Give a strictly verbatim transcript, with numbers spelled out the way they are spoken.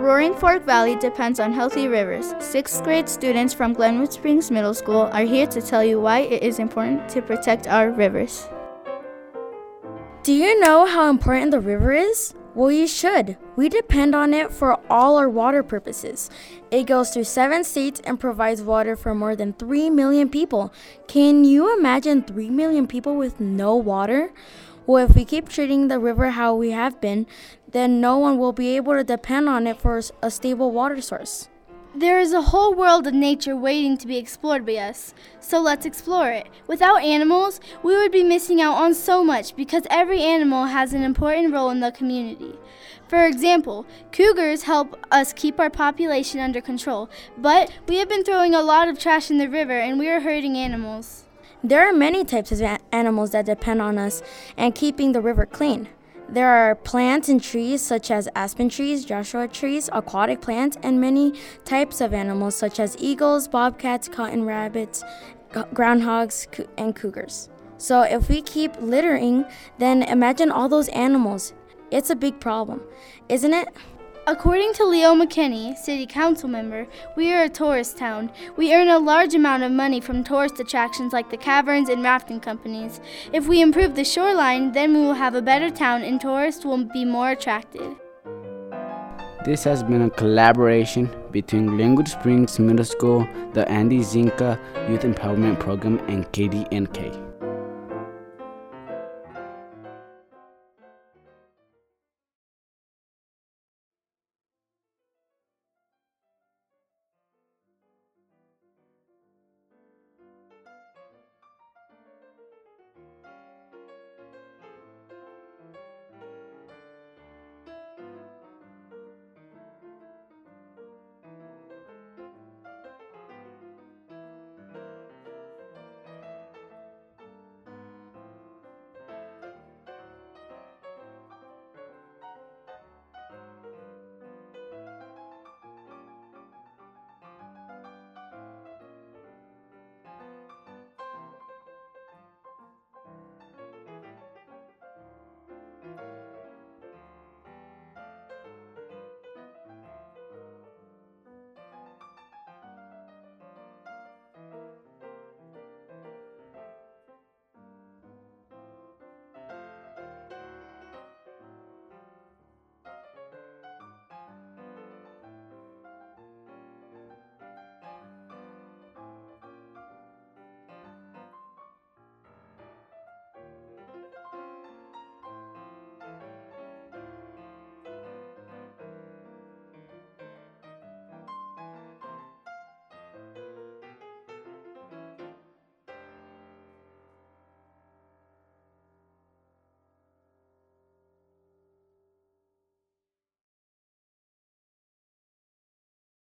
Roaring Fork Valley depends on healthy rivers. Sixth grade students from Glenwood Springs Middle School are here to tell you why it is important to protect our rivers. Do you know how important the river is? Well, you should. We depend on it for all our water purposes. It goes through seven states and provides water for more than three million people. Can you imagine three million people with no water? Well, if we keep treating the river how we have been, then no one will be able to depend on it for a stable water source. There is a whole world of nature waiting to be explored by us, so let's explore it. Without animals, we would be missing out on so much because every animal has an important role in the community. For example, cougars help us keep our population under control, but we have been throwing a lot of trash in the river and we are hurting animals. There are many types of a- animals that depend on us and keeping the river clean. There are plants and trees such as aspen trees, Joshua trees, aquatic plants, and many types of animals such as eagles, bobcats, cotton rabbits, groundhogs, and cougars. So if we keep littering, then imagine all those animals. It's a big problem, isn't it? According to Leo McKinney, city council member, we are a tourist town. We earn a large amount of money from tourist attractions like the caverns and rafting companies. If we improve the shoreline, then we will have a better town and tourists will be more attracted. This has been a collaboration between Glenwood Springs Middle School, the Andy Zinka Youth Empowerment Program, and K D N K.